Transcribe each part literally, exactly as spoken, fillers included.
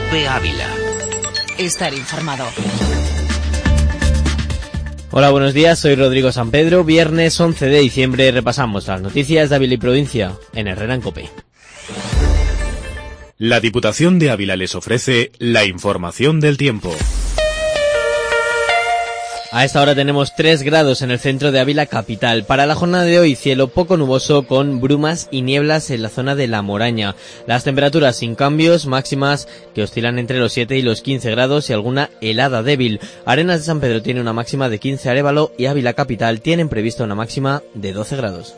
COPE Ávila. Estar informado. Hola, buenos días, soy Rodrigo San Pedro. Viernes once de diciembre repasamos las noticias de Ávila y provincia en Herrera en COPE. La Diputación de Ávila les ofrece la información del tiempo. A esta hora tenemos tres grados en el centro de Ávila capital. Para la jornada de hoy, cielo poco nuboso con brumas y nieblas en la zona de La Moraña. Las temperaturas sin cambios, máximas que oscilan entre los siete y los quince grados y alguna helada débil. Arenas de San Pedro tiene una máxima de quince, Arévalo y Ávila capital tienen prevista una máxima de doce grados.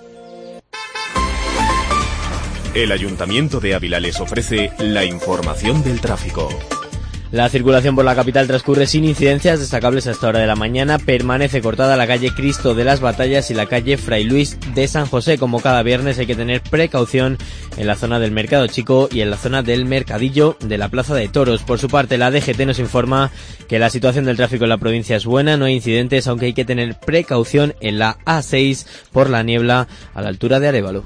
El Ayuntamiento de Ávila les ofrece la información del tráfico. La circulación por la capital transcurre sin incidencias destacables a esta hora de la mañana. Permanece cortada la calle Cristo de las Batallas y la calle Fray Luis de San José. Como cada viernes hay que tener precaución en la zona del Mercado Chico y en la zona del Mercadillo de la Plaza de Toros. Por su parte, la D G T nos informa que la situación del tráfico en la provincia es buena, no hay incidentes, aunque hay que tener precaución en la A seis por la niebla a la altura de Arévalo.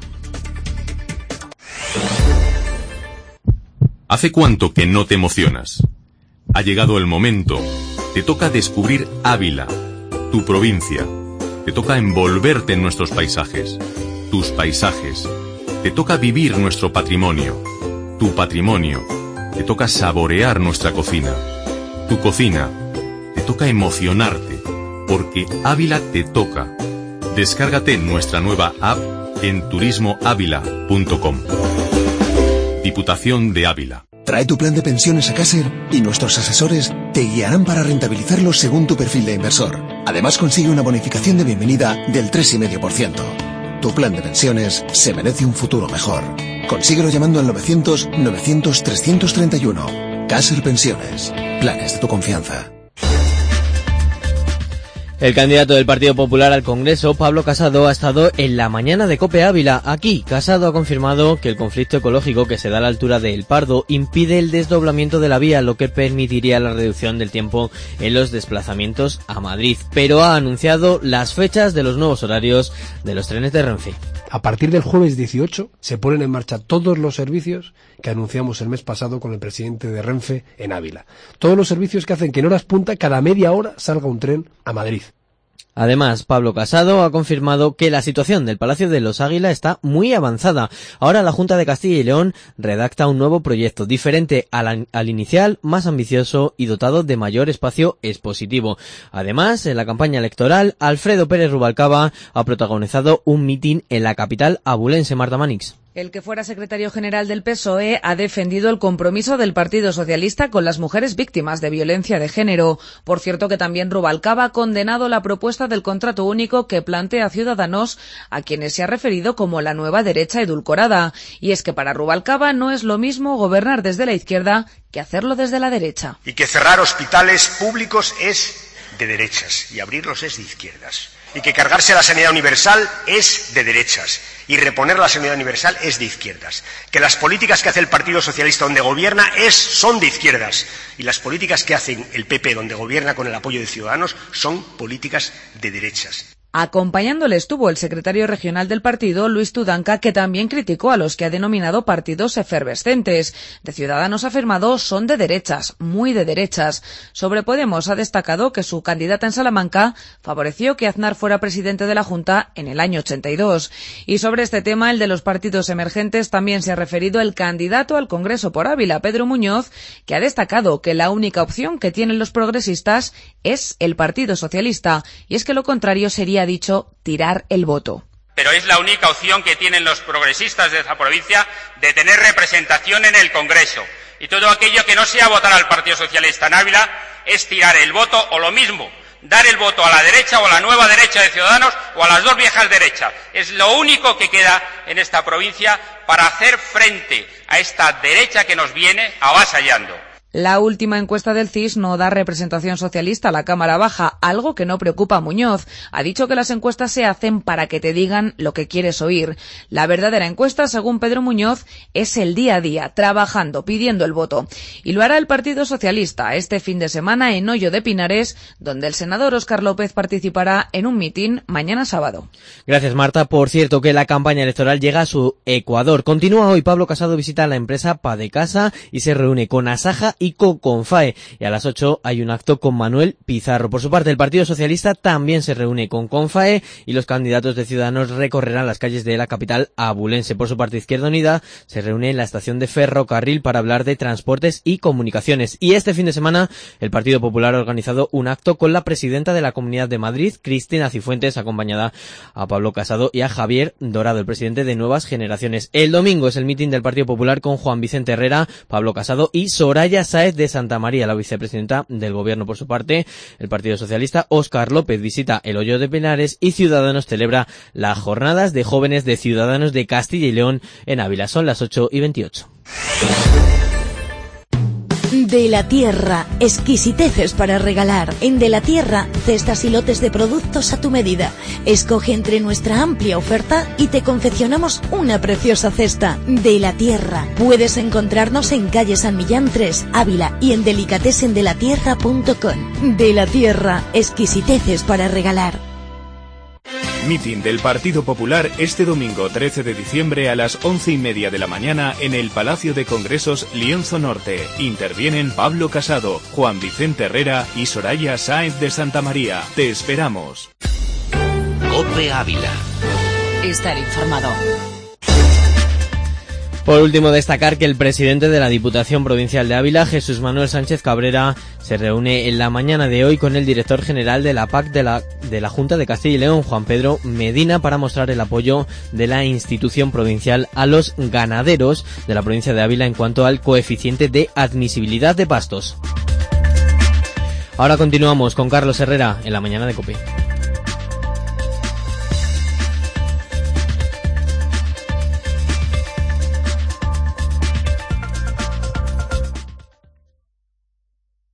¿Hace cuánto que no te emocionas? Ha llegado el momento. Te toca descubrir Ávila, tu provincia. Te toca envolverte en nuestros paisajes, tus paisajes. Te toca vivir nuestro patrimonio, tu patrimonio. Te toca saborear nuestra cocina, tu cocina. Te toca emocionarte, porque Ávila te toca. Descárgate nuestra nueva app en turismo ávila punto com. Diputación de Ávila. Trae tu plan de pensiones a Caser y nuestros asesores te guiarán para rentabilizarlo según tu perfil de inversor. Además consigue una bonificación de bienvenida del tres coma cinco por ciento. Tu plan de pensiones se merece un futuro mejor. Consíguelo llamando al novecientos novecientos trescientos treinta y uno. Caser Pensiones. Planes de tu confianza. El candidato del Partido Popular al Congreso, Pablo Casado, ha estado en la mañana de COPE Ávila. Aquí, Casado ha confirmado que el conflicto ecológico que se da a la altura de El Pardo impide el desdoblamiento de la vía, lo que permitiría la reducción del tiempo en los desplazamientos a Madrid. Pero ha anunciado las fechas de los nuevos horarios de los trenes de Renfe. A partir del jueves dieciocho se ponen en marcha todos los servicios que anunciamos el mes pasado con el presidente de Renfe en Ávila. Todos los servicios que hacen que en horas punta cada media hora salga un tren a Madrid. Además, Pablo Casado ha confirmado que la situación del Palacio de los Águila está muy avanzada. Ahora la Junta de Castilla y León redacta un nuevo proyecto, diferente al, al inicial, más ambicioso y dotado de mayor espacio expositivo. Además, en la campaña electoral, Alfredo Pérez Rubalcaba ha protagonizado un mitin en la capital abulense. Marta Manix. El que fuera secretario general del P S O E ha defendido el compromiso del Partido Socialista con las mujeres víctimas de violencia de género. Por cierto que también Rubalcaba ha condenado la propuesta del contrato único que plantea Ciudadanos, a quienes se ha referido como la nueva derecha edulcorada. Y es que para Rubalcaba no es lo mismo gobernar desde la izquierda que hacerlo desde la derecha. Y que cerrar hospitales públicos es de derechas y abrirlos es de izquierdas. Y que cargarse la sanidad universal es de derechas y reponer la sanidad universal es de izquierdas. Que las políticas que hace el Partido Socialista donde gobierna es, son de izquierdas y las políticas que hace el P P donde gobierna con el apoyo de Ciudadanos son políticas de derechas. Acompañándole estuvo el secretario regional del partido, Luis Tudanca, que también criticó a los que ha denominado partidos efervescentes. De Ciudadanos ha afirmado son de derechas, muy de derechas. Sobre Podemos ha destacado que su candidata en Salamanca favoreció que Aznar fuera presidente de la Junta en el año ochenta y dos. Y sobre este tema, el de los partidos emergentes, también se ha referido el candidato al Congreso por Ávila, Pedro Muñoz, que ha destacado que la única opción que tienen los progresistas es el Partido Socialista, y es que lo contrario sería, dicho, tirar el voto. Pero es la única opción que tienen los progresistas de esta provincia de tener representación en el Congreso. Y todo aquello que no sea votar al Partido Socialista en Ávila es tirar el voto o lo mismo, dar el voto a la derecha o a la nueva derecha de Ciudadanos o a las dos viejas derechas. Es lo único que queda en esta provincia para hacer frente a esta derecha que nos viene avasallando. La última encuesta del C I S no da representación socialista a la Cámara Baja, algo que no preocupa a Muñoz. Ha dicho que las encuestas se hacen para que te digan lo que quieres oír. La verdadera encuesta, según Pedro Muñoz, es el día a día, trabajando, pidiendo el voto. Y lo hará el Partido Socialista este fin de semana en Hoyo de Pinares, donde el senador Óscar López participará en un mitin mañana sábado. Gracias, Marta. Por cierto, que la campaña electoral llega a su Ecuador. Continúa hoy. Pablo Casado visita la empresa Padecasa y se reúne con Asaja y y con CONFAE. Y a las ocho hay un acto con Manuel Pizarro. Por su parte, el Partido Socialista también se reúne con CONFAE y los candidatos de Ciudadanos recorrerán las calles de la capital abulense. Por su parte, Izquierda Unida se reúne en la estación de ferrocarril para hablar de transportes y comunicaciones. Y este fin de semana, el Partido Popular ha organizado un acto con la presidenta de la Comunidad de Madrid, Cristina Cifuentes, acompañada a Pablo Casado y a Javier Dorado, el presidente de Nuevas Generaciones. El domingo es el mitin del Partido Popular con Juan Vicente Herrera, Pablo Casado y Soraya Sáez de Santamaría, la vicepresidenta del Gobierno. Por su parte, el Partido Socialista, Óscar López, visita el Hoyo de Penares y Ciudadanos celebra las jornadas de jóvenes de Ciudadanos de Castilla y León en Ávila. Son las ocho y veintiocho. De la Tierra, exquisiteces para regalar. En De la Tierra, cestas y lotes de productos a tu medida. Escoge entre nuestra amplia oferta y te confeccionamos una preciosa cesta. De la Tierra. Puedes encontrarnos en calle San Millán tres, Ávila, y en delicatessen de la tierra punto com. De la Tierra, exquisiteces para regalar. Mitin del Partido Popular este domingo trece de diciembre a las once y media de la mañana en el Palacio de Congresos Lienzo Norte. Intervienen Pablo Casado, Juan Vicente Herrera y Soraya Sáez de Santamaría. Te esperamos. COPE Ávila. Estar informado. Por último, destacar que el presidente de la Diputación Provincial de Ávila, Jesús Manuel Sánchez Cabrera, se reúne en la mañana de hoy con el director general de la P A C de la, de la Junta de Castilla y León, Juan Pedro Medina, para mostrar el apoyo de la institución provincial a los ganaderos de la provincia de Ávila en cuanto al coeficiente de admisibilidad de pastos. Ahora continuamos con Carlos Herrera en la mañana de COPE.